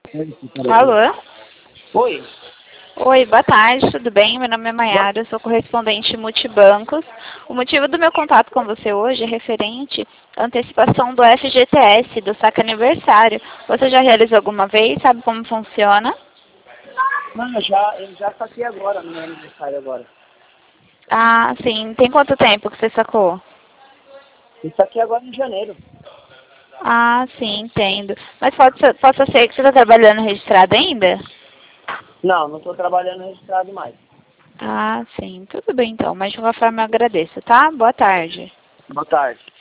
Alô? Oi. Oi, boa tarde, tudo bem? Meu nome é Maiara, eu sou correspondente multibancos. O motivo do meu contato com você hoje é referente à antecipação do FGTS, do saque aniversário. Você já realizou alguma vez? Sabe como funciona? Não, eu já saquei agora, no meu aniversário agora. Ah, sim. Tem quanto tempo que você sacou? Eu saquei agora em janeiro. Ah, sim, entendo. Mas pode ser que você está trabalhando registrado ainda? Não estou trabalhando registrado mais. Ah, sim. Tudo bem então, mas de qualquer forma eu agradeço, tá? Boa tarde. Boa tarde.